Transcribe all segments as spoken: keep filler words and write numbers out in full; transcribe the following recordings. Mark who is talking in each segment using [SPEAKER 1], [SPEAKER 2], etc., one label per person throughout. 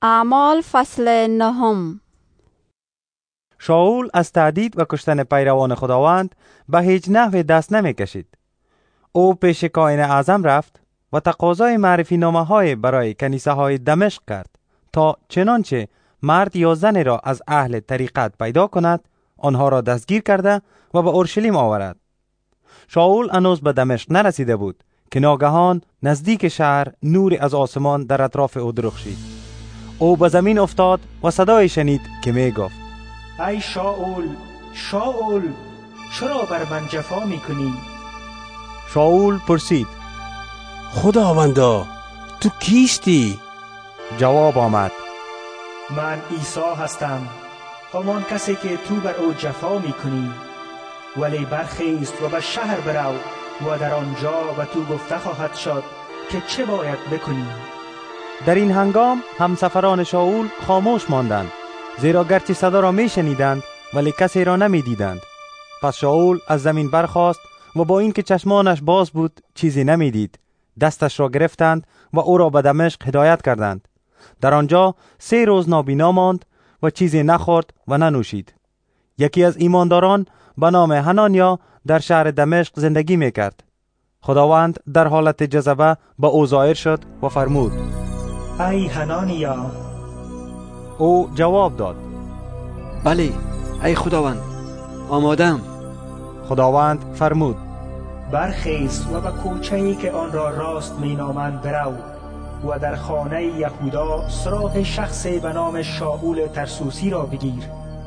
[SPEAKER 1] اعمال فصل نهم.
[SPEAKER 2] شاول از تهدید و کشتن پیروان خداوند به هیچ نحوی دست نمی کشید. او پیش کاهن اعظم رفت و تقاضای معرفی نامه های برای کنیسه های دمشق کرد تا چنانچه مرد یا زن را از اهل طریقت پیدا کند، آنها را دستگیر کرده و به اورشلیم آورد. شاول هنوز به دمشق نرسیده بود که ناگهان نزدیک شهر نوری از آسمان در اطراف او درخشید. او به زمین افتاد و صدای شنید که می گفت:
[SPEAKER 3] ای شاول، شاول، چرا بر من جفا می کنی؟
[SPEAKER 2] شاول پرسید:
[SPEAKER 4] خداوندا، تو کیستی؟
[SPEAKER 2] جواب آمد:
[SPEAKER 3] من عیسی هستم، همان کسی که تو بر او جفا می کنی. ولی برخیز و به شهر برو و در آنجا به تو گفته خواهد شد که چه باید بکنی.
[SPEAKER 2] در این هنگام همسفران شاول خاموش ماندند، زیرا گرچه صدا را می شنیدند ولی کسی را نمی دیدند. پس شاول از زمین برخاست و با اینکه چشمانش باز بود چیزی نمی دید. دستش را گرفتند و او را به دمشق هدایت کردند. در آنجا سه روز نابینا ماند و چیزی نخورد و ننوشید. یکی از ایمانداران به نام حنانیا در شهر دمشق زندگی می کرد. خداوند در حالت جذبه به او ظاهر شد و فرمود:
[SPEAKER 3] ای حنانیا.
[SPEAKER 2] او جواب داد:
[SPEAKER 4] بله ای خداوند، آمادم.
[SPEAKER 2] خداوند فرمود:
[SPEAKER 3] برخیز و به کوچه‌ای که آن را راست می نامند برو و در خانه یهودا سراغ شخصی به نام شاول ترسوسی را بگیر.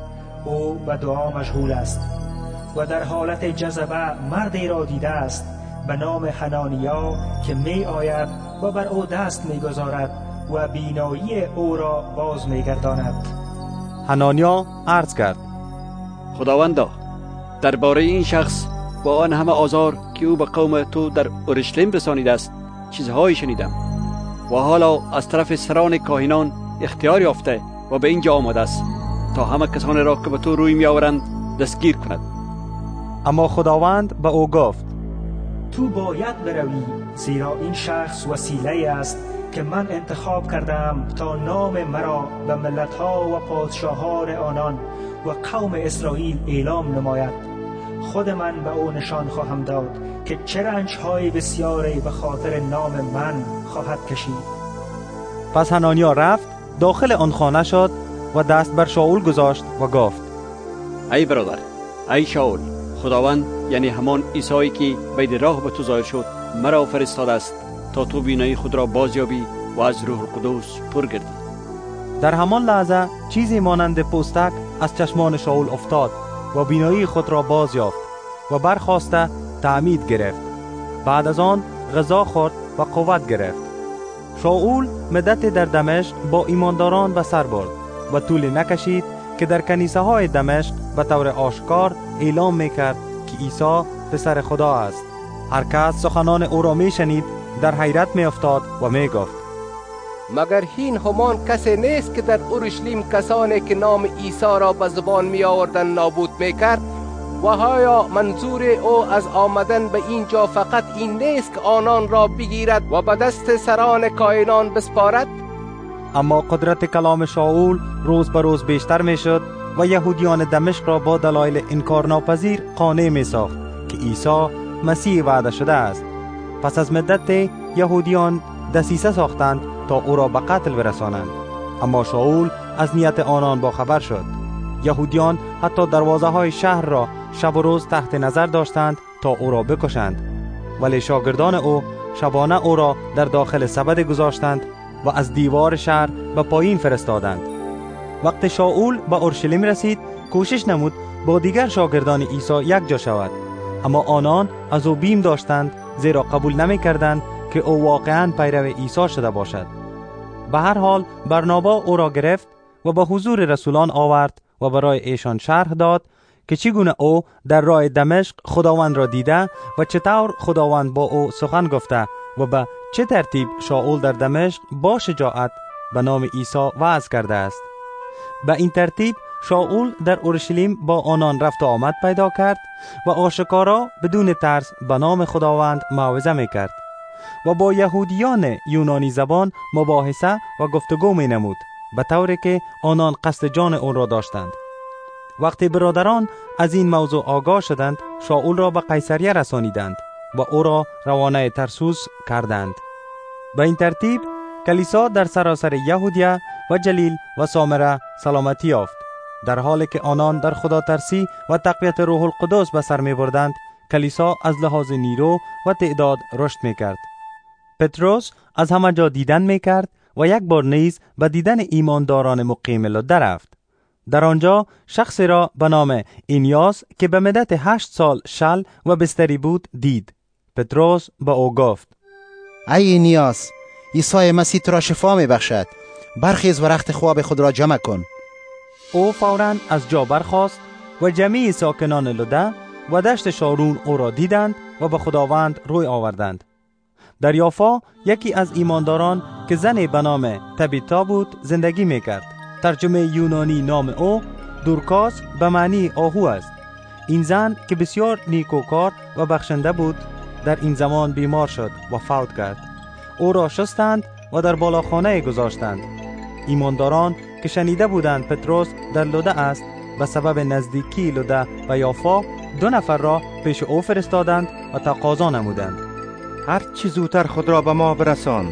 [SPEAKER 3] او به دعا مشغول است و در حالت جذبه مردی را دیده است به نام حنانیا که می آید و بر او دست می گذارد و بینایی او را باز می گرداند.
[SPEAKER 2] حنانیا عرض کرد:
[SPEAKER 4] خداوندا، درباره این شخص با آن همه آزار که او به قوم تو در اورشلیم رسانیده است چیزهایی شنیدم و حالا از طرف سران کاهنان اختیار یافته و به اینجا آمده است تا همه کسانی را که به تو روی می آورند دستگیر کند.
[SPEAKER 2] اما خداوند به او گفت:
[SPEAKER 3] تو باید بروی، زیرا این شخص وسیله است که من انتخاب کردم تا نام مرا به ملت‌ها و پادشاهان آنان و قوم اسرائیل اعلام نماید. خود من به او نشان خواهم داد که چه رنج‌های بسیاری به خاطر نام من خواهد کشید.
[SPEAKER 2] پس حنانیا رفت داخل آن خانه شد و دست بر شاول گذاشت و گفت:
[SPEAKER 4] ای برادر، ای شاول، خداوند یعنی همان عیسی که بید راه به تو ظاهر شد مرا فرستاده است تا تو بینایی خود را بازیابی و از روح القدس پر گردی.
[SPEAKER 2] در همان لحظه چیزی مانند پوستک از چشمان شاول افتاد و بینایی خود را باز یافت و برخاسته تعمید گرفت. بعد از آن غذا خورد و قوت گرفت. شاول مدت در دمشق با ایمانداران به سر برد و طول نکشید که در کنیسه های دمشق به طور آشکار اعلام میکرد که عیسی پسر خدا است. هر کس سخنان او را میشنید در حیرت میافتاد و میگفت:
[SPEAKER 5] مگر این همان کسی نیست که در اورشلیم کسانی که نام عیسی را به زبان می آوردن نابود میکرد؟ و آیا منظور او از آمدن به اینجا فقط این نیست که آنان را بگیرد و به دست سران کاهنان بسپارد؟
[SPEAKER 2] اما قدرت کلام شاول روز به روز بیشتر می شد و یهودیان دمشق را با دلایل انکارناپذیر قانع می ساخت که عیسی مسیح وعده شده است. پس از مدت یهودیان دسیسه ساختند تا او را به قتل برسانند. اما شاول از نیت آنان با خبر شد. یهودیان حتی دروازه های شهر را شب و روز تحت نظر داشتند تا او را بکشند. ولی شاگردان او شبانه او را در داخل سبد گذاشتند و از دیوار شهر به پایین فرستادند. وقت شاول به اورشلیم رسید کوشش نمود با دیگر شاگردان عیسی یک جا شود، اما آنان از او بیم داشتند، زیرا قبول نمی کردند که او واقعاً پیرو عیسی شده باشد. به هر حال برنابا او را گرفت و به حضور رسولان آورد و برای ایشان شرح داد که چگونه او در راه دمشق خداوند را دیده و چطور خداوند با او سخن گفته و به چه ترتیب شاول در دمشق با شجاعت به نام عیسی وعظ کرده است. به این ترتیب شاول در اورشلیم با آنان رفت و آمد پیدا کرد و آشکارا بدون ترس به نام خداوند موعظه میکرد و با یهودیان یونانی زبان مباحثه و گفتگو می نمود به طوری که آنان قصد جان او را داشتند. وقتی برادران از این موضوع آگاه شدند، شاول را به قیصریه رسانیدند و او را روانه ترسوس کردند. به این ترتیب کلیسا در سراسر یهودیه و جلیل و سامره سلامتی یافت. در حالی که آنان در خدا ترسی و تقویت روح القدس به سر می بردند، کلیسا از لحاظ نیرو و تعداد رشد می کرد. پتروس از همه جا دیدن می کرد و یک بار نیز به دیدن ایمانداران مقیم لده رفت. در آنجا شخصی را به نام اینیاس که به مدت هشت سال شل و بستری بود دید. پتروس به او گفت:
[SPEAKER 6] ای اینیاس، عیسی مسیح تو را شفا می بخشد. برخیز و رخت خواب خود را جمع کن.
[SPEAKER 2] او فوراً از جا برخاست و جمعی ساکنان لده و دشت شارون او را دیدند و به خداوند روی آوردند. در یافا یکی از ایمانداران که زنی به نام تبیتا بود زندگی می کرد. ترجمه یونانی نام او دورکاس به معنی آهو است. این زن که بسیار نیکوکار و بخشنده بود در این زمان بیمار شد و فوت کرد. او را شستند و در بالاخانه گذاشتند. ایمانداران که شنیده بودند پتروس در لده است، به سبب نزدیکی لده و یافا دو نفر را پیش او فرستادند و تقاضا نمودند:
[SPEAKER 7] هر چی زودتر خود را به ما برسان.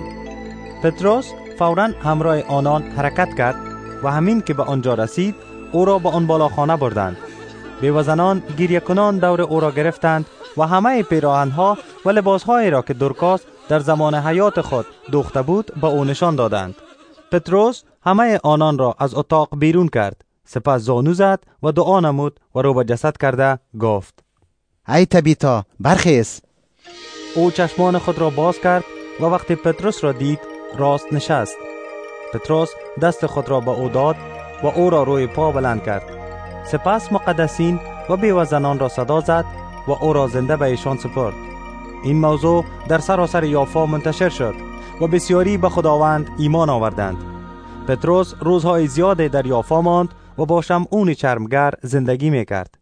[SPEAKER 2] پتروس فوراً همراه آنان حرکت کرد و همین که به آنجا رسید او را به آن بالاخانه بردند. بیوزنان گریه کنان دور او را گرفتند و همه پیراهن‌ها و لباس‌هایی را که دورکاس در زمان حیات خود دوخته بود به او نشان دادند. پتروس همه آنان را از اتاق بیرون کرد، سپس زانو زد و دعا نمود و رو به جسد کرده گفت:
[SPEAKER 6] ای تبیتا، برخیز.
[SPEAKER 2] او چشمان خود را باز کرد و وقتی پتروس را دید راست نشست. پتروس دست خود را به او داد و او را روی پا بلند کرد. سپس مقدسین و بیوزنان را صدا زد و او را زنده به ایشان سپرد. این موضوع در سراسر یافا منتشر شد و بسیاری به خداوند ایمان آوردند. پتروس روزهای زیادی در یافا ماند و با شمعون چرمگر زندگی می کرد.